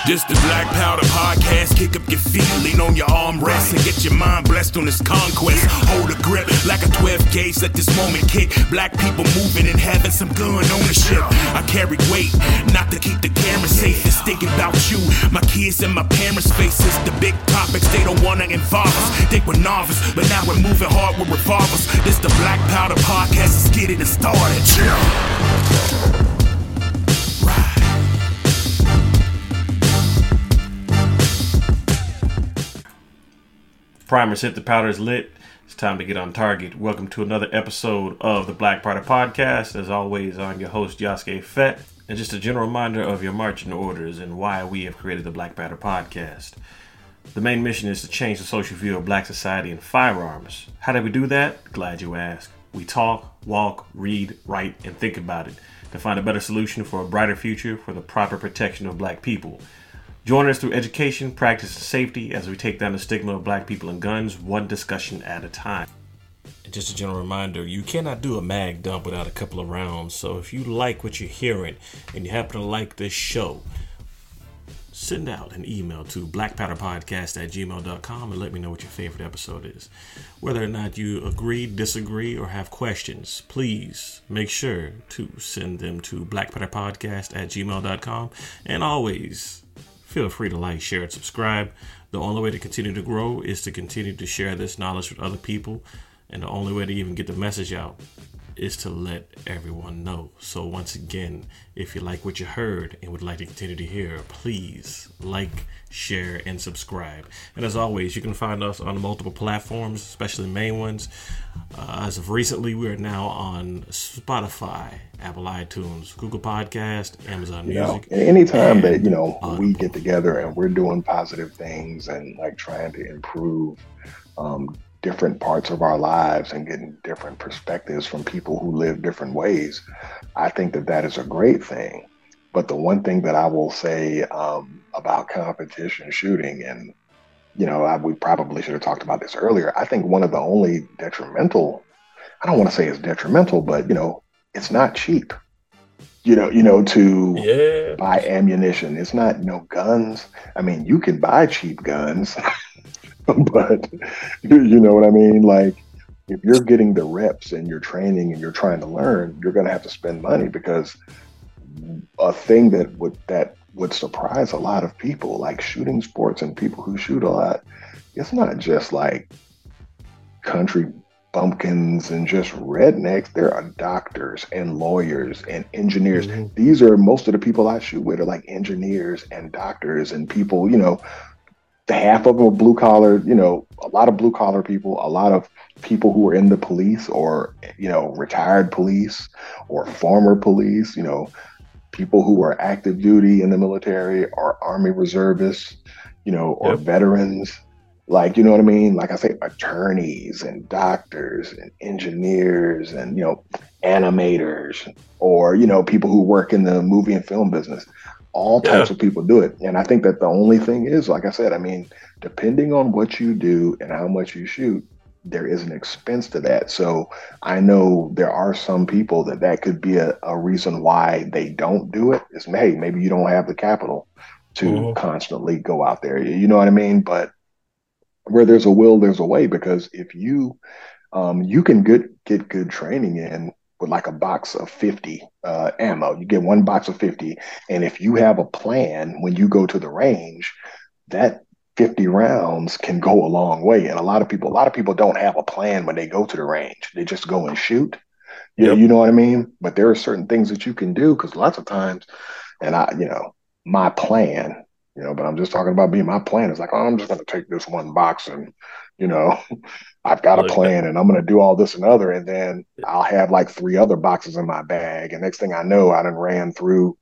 This the Black Powder Podcast. Kick up your feet, lean on your armrest, and get your mind blessed on this conquest. Hold a grip like a 12 gauge, let this moment kick. Black people moving and having some gun ownership. I carry weight, not to keep the camera safe. It's thinking about you, my kids and my parents' faces. The big topics, they don't wanna involve us. Think we're novice, but now we're moving hard with revolvers. This the Black Powder Podcast, let's get it started. Primers hit, the powder is lit. It's time to get on target. Welcome to another episode of the Black Powder Podcast. As always, I'm your host, Yasuke Fett. And just a general reminder of your marching orders and why we have created the Black Powder Podcast. The main mission is to change the social view of black society and firearms. How do we do that? Glad you asked. We talk, walk, read, write, and think about it to find a better solution for a brighter future for the proper protection of black people. Join us through education, practice, and safety as we take down the stigma of black people and guns, one discussion at a time. And just a general reminder, you cannot do a mag dump without a couple of rounds. So if you like what you're hearing and you happen to like this show, send out an email to blackpowderpodcast@gmail.com and let me know what your favorite episode is. Whether or not you agree, disagree, or have questions, please make sure to send them to blackpowderpodcast@gmail.com. And always, feel free to like, share, and subscribe. The only way to continue to grow is to continue to share this knowledge with other people. And the only way to even get the message out is to let everyone know. So once again, if you like what you heard and would like to continue to hear, please like, share, and subscribe. And as always, you can find us on multiple platforms, especially the main ones. As of recently, we are now on Spotify, Apple iTunes, Google Podcast, Amazon Music. Anytime that, we get together and we're doing positive things and like trying to improve different parts of our lives and getting different perspectives from people who live different ways, I think that that is a great thing. But the one thing that I will say about competition shooting, and we probably should have talked about this earlier. I think one of the only detrimental, I don't want to say it's detrimental, but it's not cheap. To buy ammunition. It's not guns. I mean, you can buy cheap guns. But you know what I mean? Like, if you're getting the reps and you're training and you're trying to learn, you're going to have to spend money, because a thing that would surprise a lot of people, like shooting sports and people who shoot a lot, it's not just like country bumpkins and just rednecks. There are doctors and lawyers and engineers. Mm-hmm. These are most of the people I shoot with are like engineers and doctors and people, the half of them are blue collar, a lot of blue collar people, a lot of people who are in the police or, retired police or former police, people who are active duty in the military or Army reservists, or veterans, like, you know what I mean? Like I say, attorneys and doctors and engineers and, animators or, people who work in the movie and film business. All types of people do it. And I think that the only thing is, like I said, I mean, depending on what you do and how much you shoot, there is an expense to that. So I know there are some people that could be a reason why they don't do it. Is, hey, maybe you don't have the capital to constantly go out there. You know what I mean? But where there's a will, there's a way, because if you can get good training in with like a box of 50 ammo. You get one box of 50. And if you have a plan when you go to the range, that 50 rounds can go a long way. And a lot of people don't have a plan when they go to the range. They just go and shoot. You know what I mean? But there are certain things that you can do, because lots of times, and my plan, but I'm just talking about my plan is like, oh, I'm just going to take this one box and, I've got a plan and I'm going to do all this and other. And then I'll have like 3 other boxes in my bag. And next thing I know, I done ran through,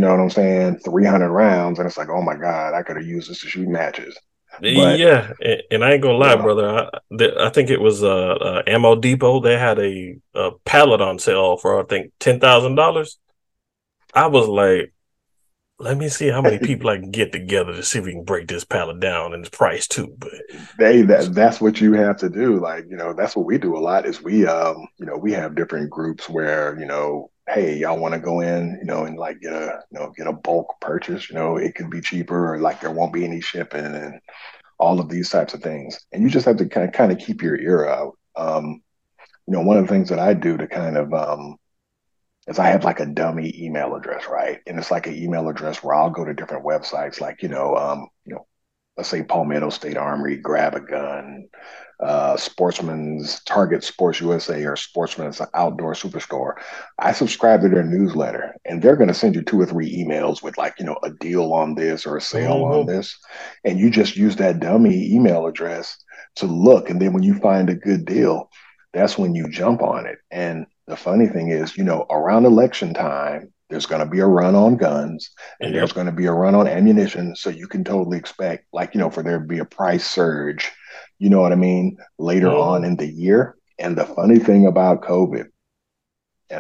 300 rounds. And it's like, oh my God, I could have used this to shoot matches. But, yeah. And I ain't going to lie, brother. I think it was Ammo Depot. They had a pallet on sale for, I think, $10,000. I was like, let me see how many people I can get together to see if we can break this pallet down and its price too. But that's what you have to do. Like, that's what we do a lot is we have different groups where, hey, y'all want to go in, and like get a bulk purchase, it could be cheaper, or like there won't be any shipping, and all of these types of things. And you just have to kind of keep your ear out. One of the things that I do to kind of is I have like a dummy email address, right? And it's like an email address where I'll go to different websites, like let's say Palmetto State Armory, Grab a Gun, Sportsman's Target Sports USA, or Sportsman's Outdoor Superstore. I subscribe to their newsletter, and they're going to send you 2 or 3 emails with like, a deal on this or a sale on Mm-hmm. this. And you just use that dummy email address to look. And then when you find a good deal, that's when you jump on it. And the funny thing is, around election time, there's going to be a run on guns, and there's Yep. going to be a run on ammunition. So you can totally expect, like, for there to be a price surge, you know what I mean, later on Mm-hmm. in the year. And the funny thing about COVID, and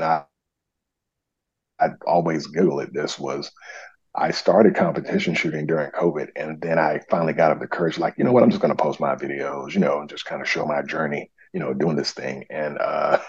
I always giggle at this, was I started competition shooting during COVID. And then I finally got up the courage, like, you know what, I'm just going to post my videos, and just kind of show my journey, doing this thing. And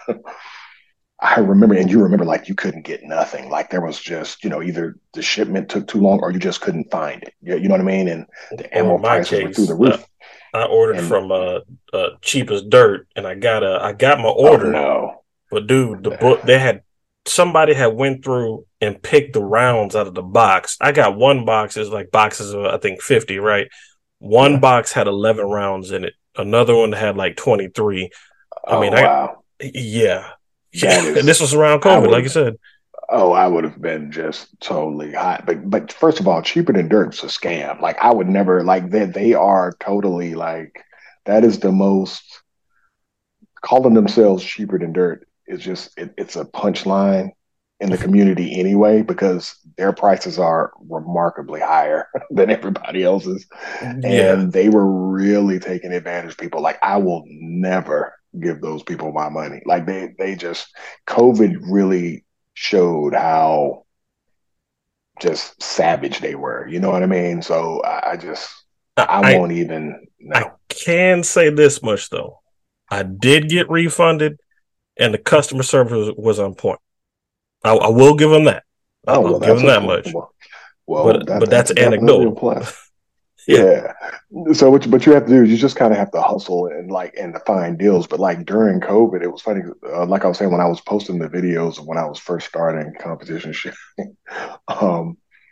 I remember, and you remember, like you couldn't get nothing. Like there was just, either the shipment took too long or you just couldn't find it. You know what I mean? And the Or ammo in my prices were through case, the roof. I ordered And from Cheap as Dirt, and I got my oh order, no, but dude, the book they had somebody had went through and picked the rounds out of the box. I got one box is like boxes of I think 50, right? One yeah. box had 11 rounds in it. Another one had like 23. I Oh mean, I wow, yeah. that And this is. was around I COVID, would like you have. said. Oh, I would have been just totally hot. But first of all, cheaper than dirt's a scam. Like I would never like that. They are totally like that is the most calling themselves cheaper than dirt is just it's a punchline in the community anyway because their prices are remarkably higher than everybody else's, Yeah. and they were really taking advantage of people. Like I will never give those people my money. Like they just COVID really showed how just savage they were. You know what I mean? So I just I I won't even I no. can say this much though. I did get refunded and the customer service was on point. I will give them that. Oh I'll well, give that's them a that plus. much. Well, But that's that's definitely a anecdotal. plus. Yeah. Yeah. So what you have to do is you just kind of have to hustle and to find deals. But like during COVID, it was funny. Like I was saying, when I was posting the videos of when I was first starting competition shooting, um,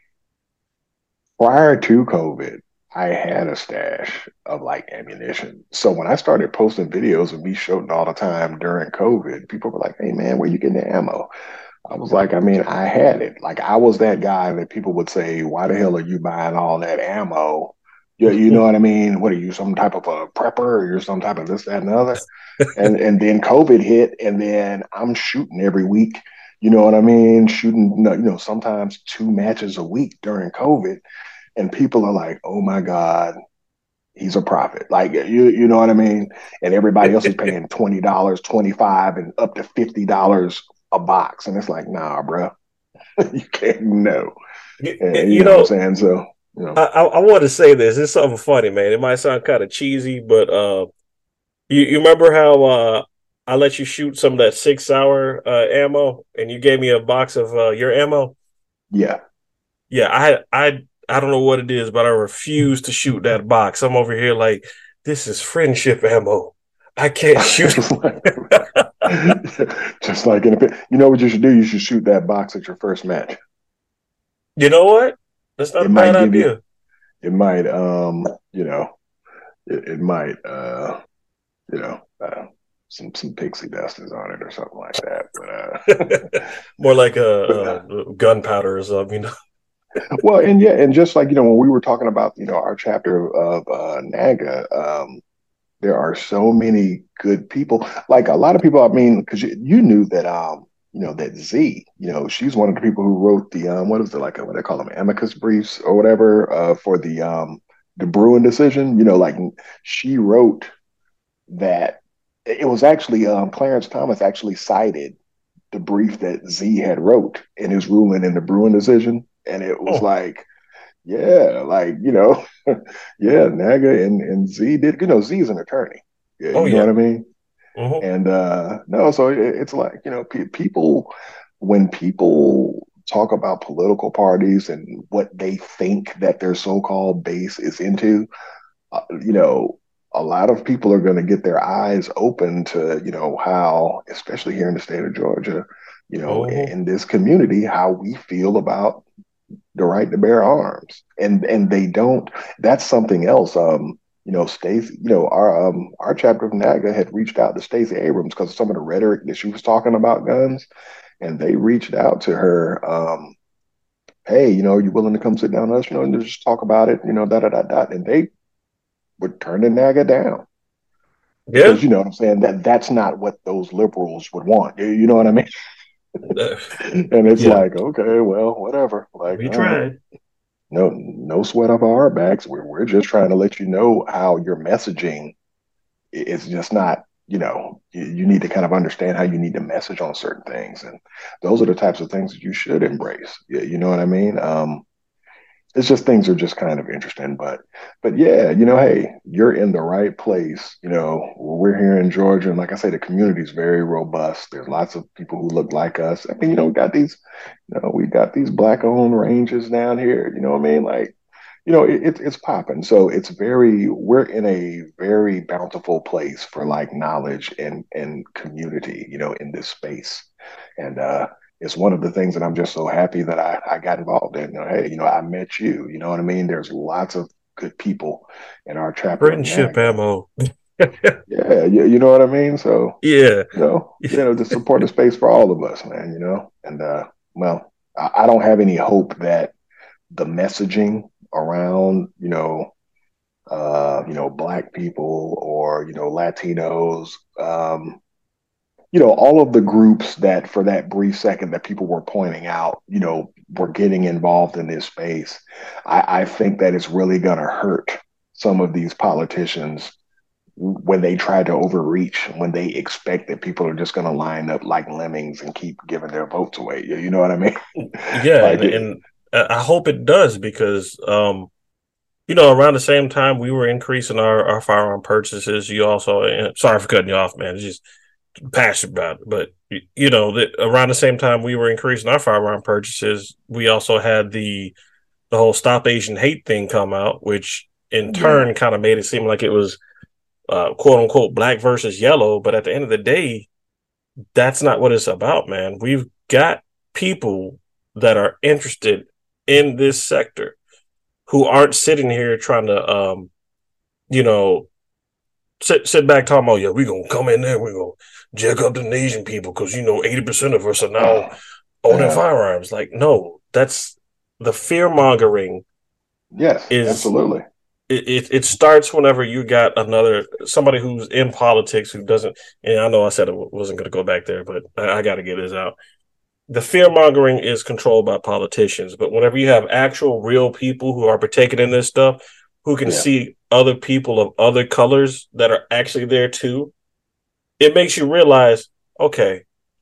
prior to COVID, I had a stash of like ammunition. So when I started posting videos of me shooting all the time during COVID, people were like, "Hey man, where you getting the ammo?" I was like, I mean, I had it. Like I was that guy that people would say, "Why the hell are you buying all that ammo?" Yeah, you know what I mean? What are you, some type of a prepper, or you're some type of this, that, and the other? And then COVID hit, and then I'm shooting every week. You know what I mean? Shooting, sometimes 2 matches a week during COVID, and people are like, "Oh my God, he's a prophet." Like you know what I mean? And everybody else is paying $20, 25, and up to $50 a box, and it's like, nah, bro, you can't no. And you You know what I'm know, saying? So I want to say this. It's something funny, man. It might sound kind of cheesy, but you remember how I let you shoot some of that 6 hour ammo, and you gave me a box of your ammo? yeah. Yeah, I don't know what it is, but I refuse to shoot that box. I'm over here like this is friendship ammo. I can't shoot. just like, just like in a, you know what you should do? You should shoot that box at your first match. You know what? That's not It a bad might give you. idea. It might. It might. You know. Some pixie dust is on it or something like that. More like But a gunpowder or something, you know. well, and yeah, and just like when we were talking about our chapter of NAGA, there are so many good people. Like a lot of people, I mean, because you knew that that Z, she's one of the people who wrote the what is it like what they call them amicus briefs or whatever for the Bruin decision. Like she wrote that it was actually Clarence Thomas actually cited the brief that Z had wrote in his ruling in the Bruin decision, and it was Oh, like, yeah, like yeah, NAGA and Z did. Z is an attorney. Yeah, oh you know yeah. what I mean. Mm-hmm. And no, so it's like people. when people talk about political parties and what they think that their so-called base is into, you know, a lot of people are going to get their eyes open to, you know, how, especially here in the state of Georgia, you know, Mm-hmm. in this community, how we feel about the right to bear arms. And they don't, that's something else. You know, Stacey, you know, our chapter of NAGA had reached out to Stacey Abrams because of some of the rhetoric that she was talking about guns, and they reached out to her. Hey, you know, are you willing to come sit down with us, you know, and just talk about it, you know, da da da da. And they would turn the NAGA down Yeah. because you know what I'm saying, that's not what those liberals would want. You know what I mean? Uh, And it's yeah. like, okay, well, whatever. Like, We all right, tried. no sweat off our backs. We're just trying to let you know how your messaging is just not. You know, you need to kind of understand how you need to message on certain things, and those are the types of things that you should embrace. You know what I mean? It's just things are just kind of interesting, but yeah, you know, hey, you're in the right place. You know, we're here in Georgia, and like I say, the community is very robust. There's lots of people who look like us. I mean, you know, we got these black owned ranges down here. You know what I mean? Like, you know, it's popping. So we're in a very bountiful place for like knowledge and community, you know, in this space. And it's one of the things that I'm just so happy that I got involved in. You know, hey, you know, I met you. You know what I mean? There's lots of good people in our chapter of Friendship NAGA. ammo. Yeah, you know what I mean? So, Yeah. you know, to support the space for all of us, man, you know. And well, I don't have any hope that the messaging around, you know, black people or, you know, Latinos, you know, all of the groups that for that brief second that people were pointing out, you know, were getting involved in this space. I think that it's really going to hurt some of these politicians when they try to overreach, when they expect that people are just going to line up like lemmings and keep giving their votes away. You know what I mean? Yeah, Like, and I hope it does because you know, around the same time we were increasing our firearm purchases. You also, sorry for cutting you off, man. It's just passionate about it. But you know, that around the same time we were increasing our firearm purchases, we also had the whole Stop Asian Hate thing come out, which in yeah, turn kind of made it seem like it was quote unquote black versus yellow. But at the end of the day, that's not what it's about, man. We've got people that are interested in this sector who aren't sitting here trying to, you know, sit back talking about, yeah, we're going to come in there, we're going to jack up the Asian people because, you know, 80% of us are now owning yeah, firearms. Like, no, that's the fear mongering yes, is absolutely. it starts whenever you got somebody who's in politics who doesn't, and I know I said I wasn't going to go back there, but I got to get this out. The fear mongering is controlled by politicians, but whenever you have actual real people who are partaking in this stuff, who can Yeah, see other people of other colors that are actually there too, it makes you realize, okay,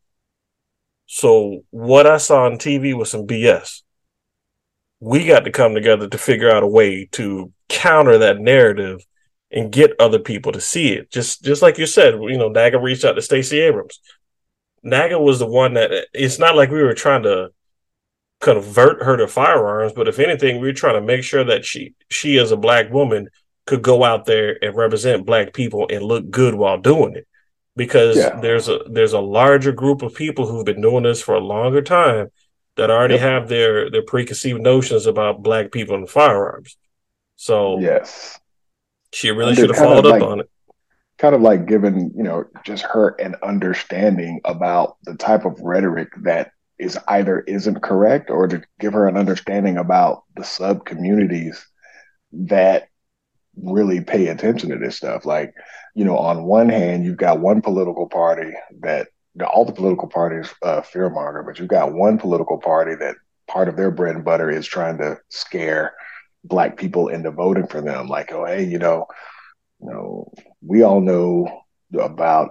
so what I saw on TV was some BS. We got to come together to figure out a way to counter that narrative and get other people to see it. Just like you said, you know, NAGA reached out to Stacey Abrams. NAGA was the one that it's not like we were trying to convert her to firearms, but if anything, we were trying to make sure that she as a black woman could go out there and represent black people and look good while doing it. Because yeah, there's a larger group of people who've been doing this for a longer time that already yep, have their preconceived notions about black people and firearms. So yes. she really Under should have followed up on it. kind of like giving, you know, just her an understanding about the type of rhetoric that is either isn't correct, or to give her an understanding about the sub communities that really pay attention to this stuff. Like, you know, on one hand, you've got one political party that all the political parties fearmonger, but you've got one political party that part of their bread and butter is trying to scare black people into voting for them. Like, oh, hey, you know, we all know about,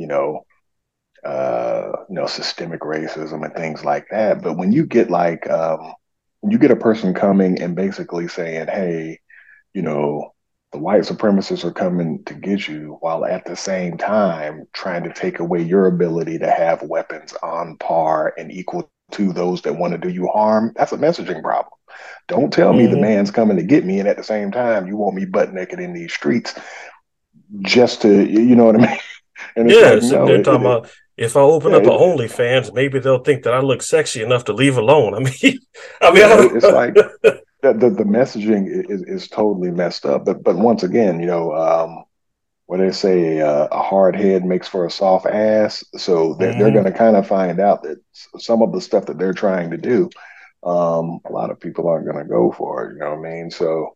you know, systemic racism and things like that. But when you get when you get a person coming and basically saying, hey, you know, The white supremacists are coming to get you while at the same time trying to take away your ability to have weapons on par and equal to those that want to do you harm. That's a messaging problem. Don't tell me the Mm-hmm. man's coming to get me, and at the same time, you want me butt naked in these streets just to, you know what I mean? And it's like, Yeah, sitting no, there talking about if I open yeah, up an OnlyFans, maybe they'll think that I look sexy enough to leave alone. I mean, it's like the messaging is totally messed up. But once again, what they say, a hard head makes for a soft ass. So they're Mhm. going to kind of find out that some of the stuff that they're trying to do, a lot of people aren't going to go for it. You know what I mean? So,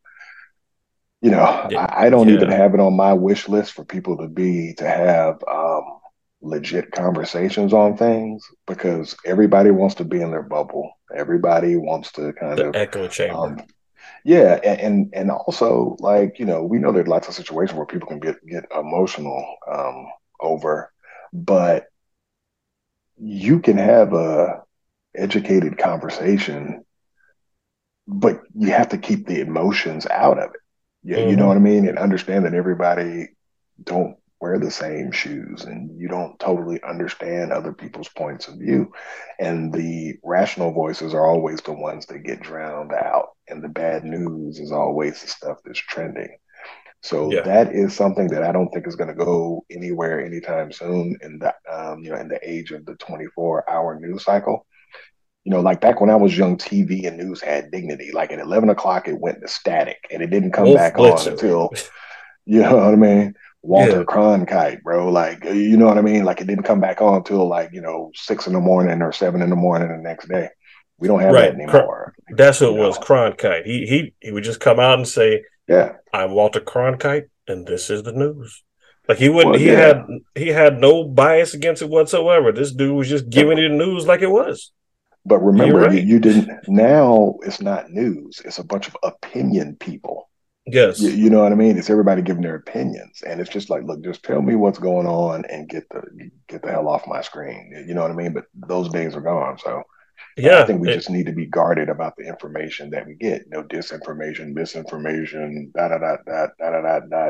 I don't even Yeah, have it on my wish list for people to have legit conversations on things because everybody wants to be in their bubble. Everybody wants to kind the of echo chamber. yeah, and also like we know there's lots of situations where people can get emotional over, but you can have a educated conversation, but you have to keep the emotions out of it. Yeah, you know Hmm. what I mean, and understand that everybody don't wear the same shoes, and you don't totally understand other people's points of view, and the rational voices are always the ones that get drowned out, and the bad news is always the stuff that's trending. So Yeah, that is something that I don't think is going to go anywhere anytime soon in the in the age of the 24-hour news cycle. Like back when I was young, TV and news had dignity. Like at 11 o'clock, it went to static and it didn't come Wolf back on Blitzer. until, you know what I mean? Yeah, Walter Cronkite, bro. Like, you know what I mean? Like it didn't come back on until like, 6 in the morning or 7 in the morning the next day. We don't have that right. anymore. That's who You it was, know, Cronkite. He would just come out and say, yeah. "I'm Walter Cronkite, and this is the news." Like he wouldn't. Well, yeah. He had no bias against it whatsoever. This dude was just giving Yep. you the news like it was. But You're remember, right. you didn't, now it's not news. It's a bunch of opinion people. You, Yes. you know what I mean? It's everybody giving their opinions, and it's just like, look, just tell me what's going on and get the hell off my screen. You know what I mean? But those days are gone. So I Yeah. think we just need to be guarded about the information that we get. No disinformation, misinformation, da da da da da da da da.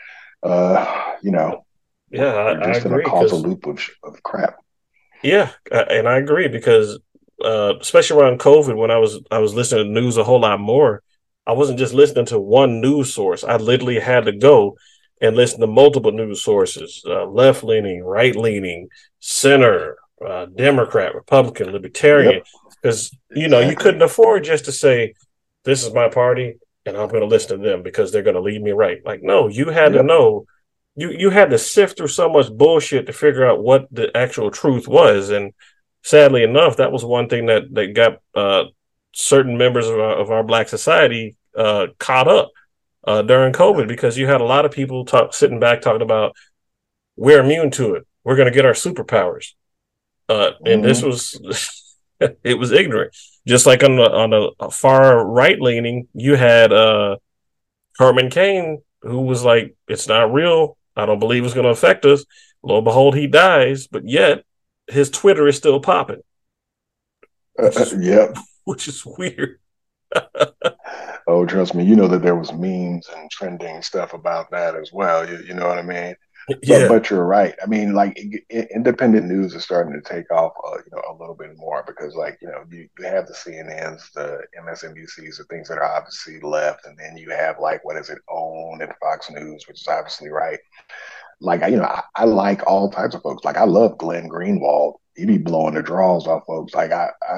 Yeah. We're I just in a agree causal because loop of crap. yeah, and I agree because especially around COVID when I was listening to news a whole lot more. I wasn't just listening to one news source. I literally had to go and listen to multiple news sources, left leaning, right leaning, center, Democrat, Republican, Libertarian, Yep, because you exactly. couldn't afford just to say this is my party and I'm going to listen to them because they're going to lead me right. Like no, you had to Yep. know you had to sift through so much bullshit to figure out what the actual truth was, and sadly enough, that was one thing that got certain members of our black society caught up during COVID because you had a lot of people sitting back talking about we're immune to it, we're going to get our superpowers, and this Hmm. was it was ignorant. Just like on the far right leaning, you had Herman Cain, who was like, "It's not real. I don't believe it's going to affect us." Lo and behold, he dies, but yet his Twitter is still popping, which is Yep. which is weird. Oh, trust me, you know that there was memes and trending stuff about that as well. You know what I mean? But Yeah, you're right. I mean, like independent news is starting to take off, a little bit more because, like, you have the CNNs, the MSNBCs, the things that are obviously left, and then you have like what is it, OWN and Fox News, which is obviously right. Like, I like all types of folks. Like, I love Glenn Greenwald. He be blowing the draws off folks. Like,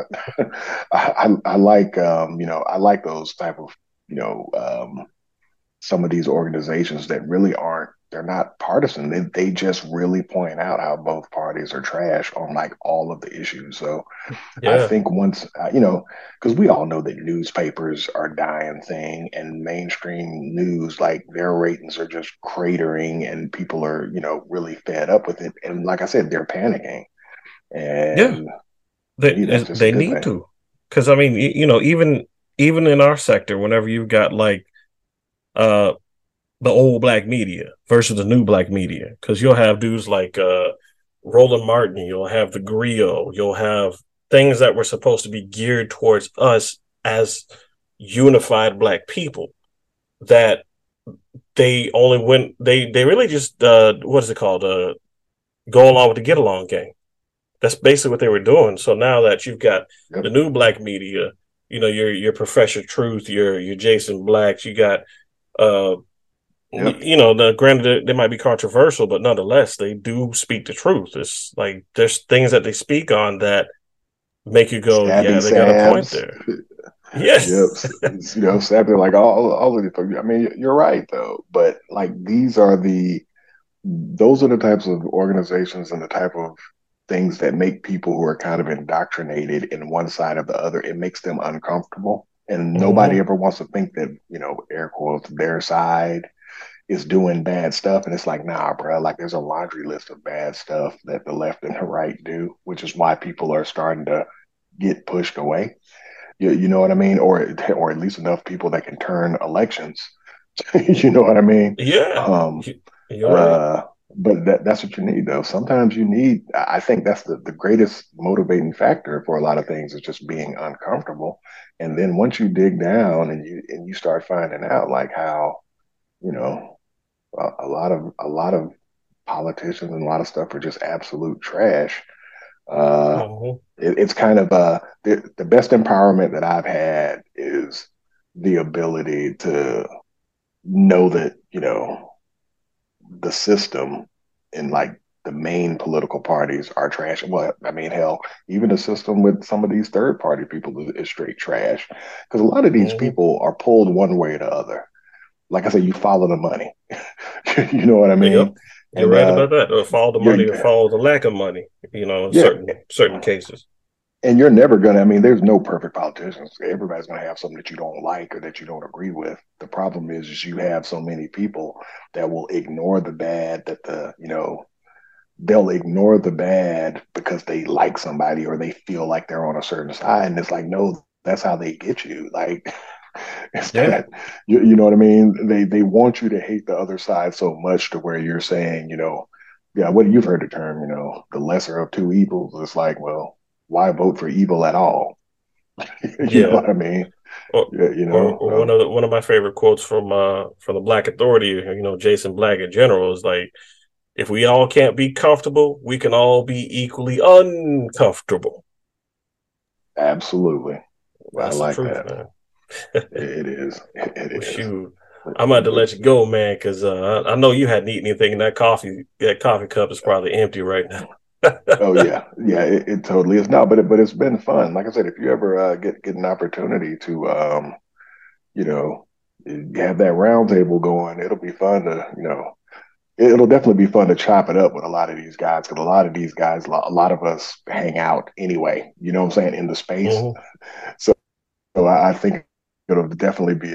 I like, I like those type of, you know, um, some of these organizations that really aren't, they're not partisan. They just really point out how both parties are trash on like all of the issues. So I yeah, think once, because we all know that newspapers are a dying thing and mainstream news, like their ratings are just cratering and people are, really fed up with it. And like I said, they're panicking. yeah. And to They me, that's just a they good need thing. to, because I mean, even in our sector, whenever you've got like uh the old black media versus the new black media, because you'll have dudes like Roland Martin, you'll have the Griot, you'll have things that were supposed to be geared towards us as unified black people that they only went they really just what is it called? Go along with the get along game. That's basically what they were doing. So now that you've got the Yep. new black media, your Professor Truth, your Jason Blacks, you got uh Yep. the granted they might be controversial, but nonetheless they do speak the truth. It's like there's things that they speak on that make you go, yeah, Stabby they got a point Sabs. there. Yeah. Yep. Stabby, like all of the, I mean, you're right though, but like those are the types of organizations and the type of things that make people who are kind of indoctrinated in one side or the other, it makes them uncomfortable. And nobody Hmm. ever wants to think that, air quotes, their side is doing bad stuff. And it's like, nah, bro, like there's a laundry list of bad stuff that the left and the right do, which is why people are starting to get pushed away. You know what I mean? Or at least enough people that can turn elections. You know what I mean? Yeah. Um, You're right. uh, but that's what you need, though. Sometimes you need. I think that's the greatest motivating factor for a lot of things is just being uncomfortable. And then once you dig down and you start finding out like how you know a lot of politicians and a lot of stuff are just absolute trash. Uh, Hmm. it's kind of the best empowerment that I've had is the ability to know that the system and like the main political parties are trash. Well, I mean, hell, even the system with some of these third party people is straight trash because a lot of these Hmm. people are pulled one way or the other. Like I said, you follow the money. You know what I Yep. mean? You're And right about that. Or follow the you're money or follow the lack of money, in yeah, certain cases. and you're never gonna. I mean, there's no perfect politicians. Everybody's gonna have something that you don't like or that you don't agree with. The problem is you have so many people that will ignore the bad that they'll ignore the bad because they like somebody or they feel like they're on a certain side. And it's like, no, that's how they get you. Like, it's Yeah. that, you know what I mean? They want you to hate the other side so much to where you're saying, yeah, what you've heard the term, the lesser of two evils. It's like, well, why vote for evil at all? You know Yeah. what I mean? Or, Yeah, or one of my favorite quotes from the Black Authority, Jason Black in general, is like, if we all can't be comfortable, we can all be equally uncomfortable. absolutely. I That's the like truth, that. man. It is. It Well, is. shoot, But, I'm about to but let you go, man, because I know you hadn't eaten anything, and that coffee cup is probably empty right now. oh yeah, yeah, it totally is. No, but it's been fun. Like I said, if you ever get an opportunity to you know have that round table going, it'll be fun to it'll definitely be fun to chop it up with a lot of these guys because a lot of these guys, a lot of us hang out anyway. You know what I'm saying in the space. Hmm. So, I think it'll definitely be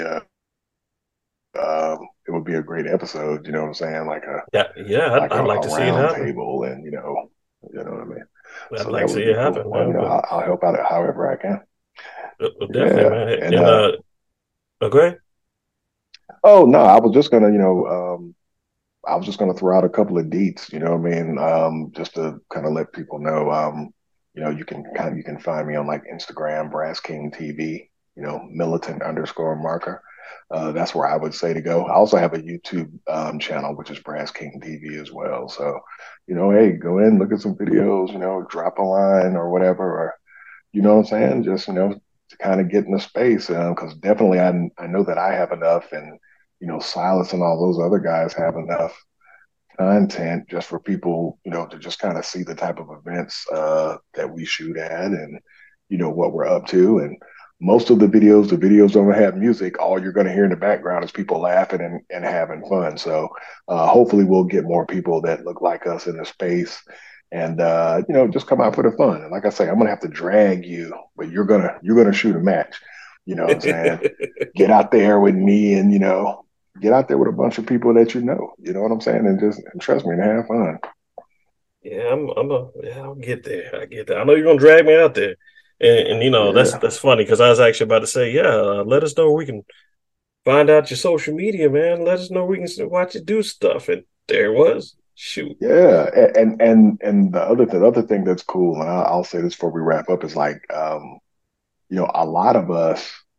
it would be a great episode. You know what I'm saying? Yeah, yeah, Like I'd like a to see it round happen. table, and you know what I mean. I'd So like that to see would it be cool. happen, Well, man. But I'll help out however I can. definitely, Yeah, man. and And okay. oh no, I was just gonna, I was just gonna throw out a couple of deets. You know what I mean? Just to kind of let people know. You can find me on like Instagram, Brass King TV. Militant underscore marker. That's where I would say to go. I also have a YouTube channel, which is Brass King TV as well. So, hey, go in, look at some videos. Drop a line or whatever, or you know what I'm saying? Just, to kind of get in the space. Because definitely I know that I have enough and, Silas and all those other guys have enough content just for people, to just kind of see the type of events that we shoot at and, what we're up to. And most of the videos don't have music. All you're going to hear in the background is people laughing and having fun. So hopefully we'll get more people that look like us in the space and just come out for the fun. And like I say, I'm gonna have to drag you, but you're gonna shoot a match. You know what I'm saying? Get out there with me and get out there with a bunch of people that you know. You know what I'm saying? And trust me and have fun. Yeah, I'll get there. I get there. I know you're gonna drag me out there, and that's Yeah. that's funny because I was actually about to say, yeah, let us know where we can find out your social media, man. Let us know where we can watch you do stuff, and there it was. Shoot. Yeah, and the other thing that's cool, and I'll say this before we wrap up, is like, a lot of us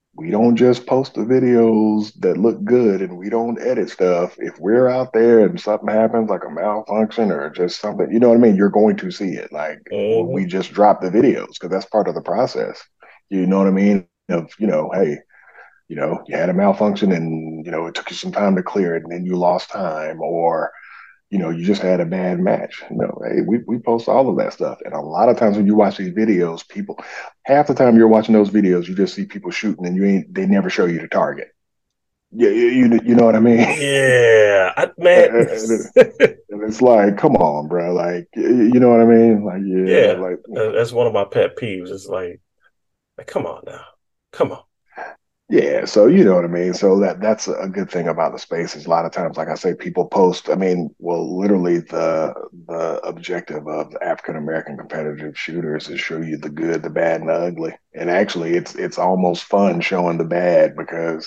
we don't just post the videos that look good and we don't edit stuff. If we're out there and something happens, like a malfunction or just something, you know what I mean? You're going to see it. Like we just drop the videos because that's part of the process. You know what I mean? Of, hey, you had a malfunction and, it took you some time to clear it and then you lost time, or, you just had a bad match. Hey, we post all of that stuff. And a lot of times when you watch these videos, half the time you're watching those videos, you just see people shooting and they never show you the target. Yeah, you know what I mean? Yeah, man. And it's like, come on, bro. Like, you know what I mean? Like, yeah. Like, that's one of my pet peeves. It's like, come on now. Come on. Yeah, so you know what I mean. So that's a good thing about the space is a lot of times, like I say, people post. I mean, well, literally the objective of African American competitive shooters is show you the good, the bad, and the ugly. And actually, it's almost fun showing the bad because,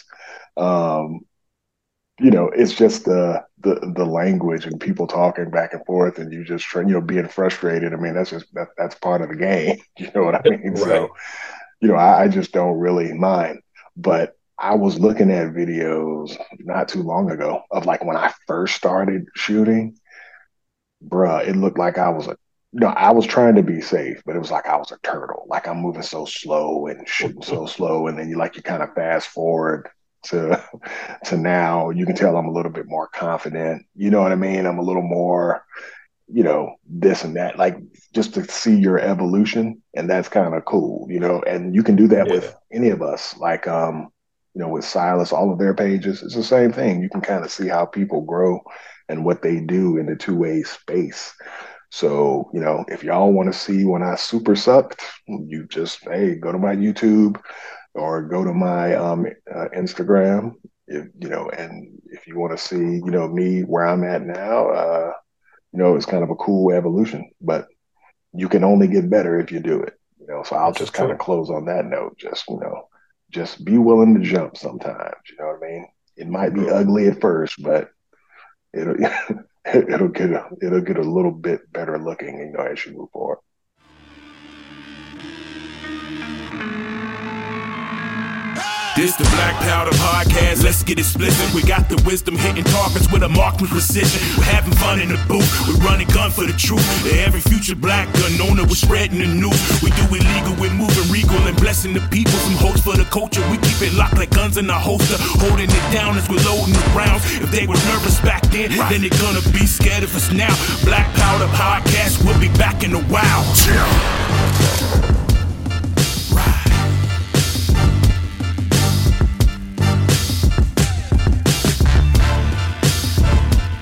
it's just the language and people talking back and forth, and you just being frustrated. I mean, that's part of the game. You know what I mean? Right. So, I just don't really mind. But I was looking at videos not too long ago of like when I first started shooting, bruh, it looked like I was trying to be safe, but it was like I was a turtle. Like I'm moving so slow and shooting so slow. And then you kind of fast forward to now, you can tell I'm a little bit more confident. You know what I mean? I'm a little more, this and that, like just to see your evolution. And that's kind of cool, and you can do that with any of us, like, with Silas, all of their pages, it's the same thing. You can kind of see how people grow and what they do in the two-way space. So, if y'all want to see when I super sucked, you just, hey, go to my YouTube or go to my Instagram, and if you want to see, me where I'm at now, it's kind of a cool evolution, but you can only get better if you do it. So I'll just kind of close on that note. Just be willing to jump sometimes. You know what I mean? It might be ugly at first, but it'll get a little bit better looking, as you move forward. This the Black Powder Podcast, let's get explicit. We got the wisdom hitting targets with a marksman's precision. We're having fun in the booth, we're running gun for the truth. Every future black gun owner, we're spreading the news. We do illegal, we're moving regal and blessing the people. Some hopes for the culture, we keep it locked like guns in our holster. Holding it down as we're loading the rounds. If they were nervous back then they're gonna be scared of us now. Black Powder Podcast, we'll be back in a while.